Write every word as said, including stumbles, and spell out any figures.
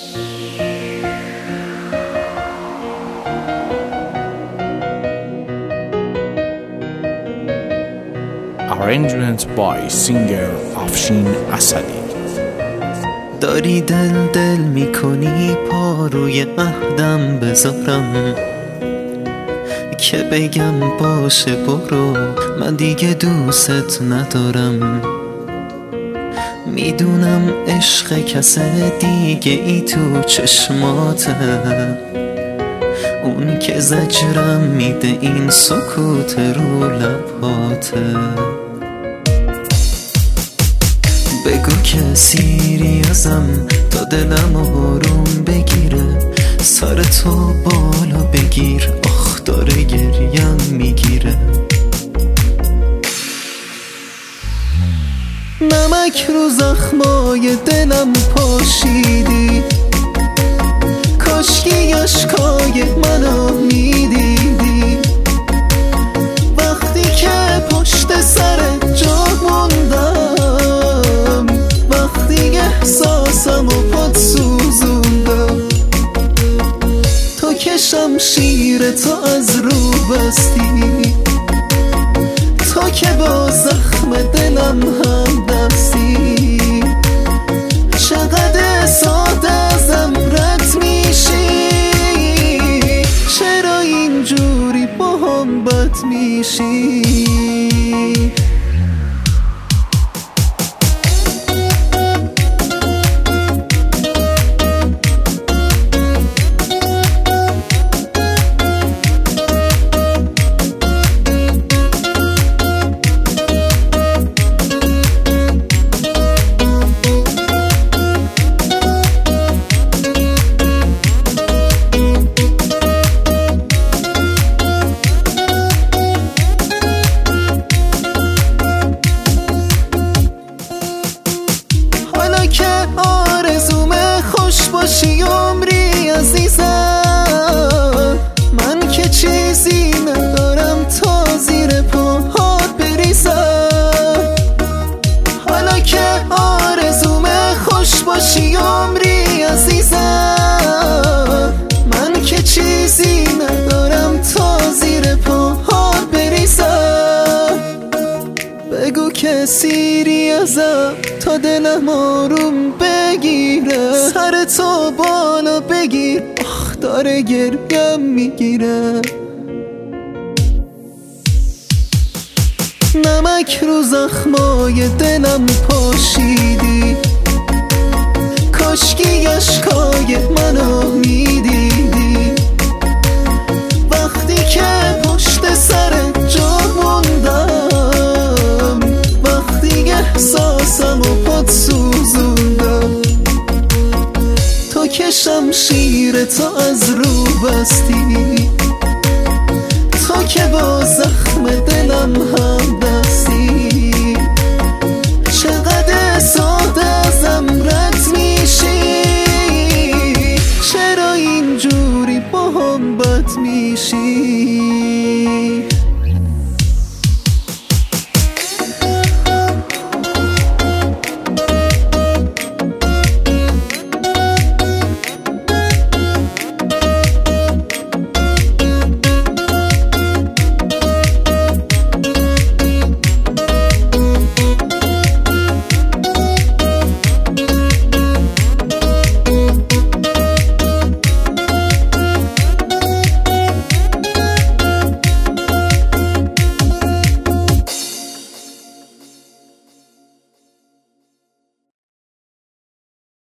Arrangement by singer افشین اسدی. داری دل دل میکنی پا روی عهدم بذارم که بگم باشه برو، من دیگه دوست ندارم. میدونم عشق کس دیگه ای تو چشماته، اون که زجرم میده این سکوت رو لباته. بگو که سیریازم تا دلم آروم بگیره، سر تو بالا بگیر، آخ داره گریم میگیره. نمک رو زخمای دلم پاشیدی، کاشکی اشکای منو میدیدی. وقتی که پشت سر جا موندم، وقتی احساسم و پات سوزوندم، تو که شمشیر تو از رو بستی، تو که با زخم دلم هم دستی. چقدر ساده ازم رد میشی، چرا اینجوری با هم بد میشی؟ که آرزوم خوش باشی عمری عزیزم، من که چیزی ندارم تا زیر پاهات بریزم. حالا که آرزوم خوش باشی عمری عزیزم، من که چیزی ندارم تا زیر پاهات بریزم. بگو که سیری ازم تا دلم آروم بگیره، سر تو بالا بگیر، آخ داره گریم میگیره. نمک رو زخمای دلم پاشیدی، کاشکی اشکای منو میدیدی. وقتی که پشت سر جا موندم، وقتی احساسم و پات سوزوندم، تو که شمشیر تو از رو بستی، تو که با زخم دلم هم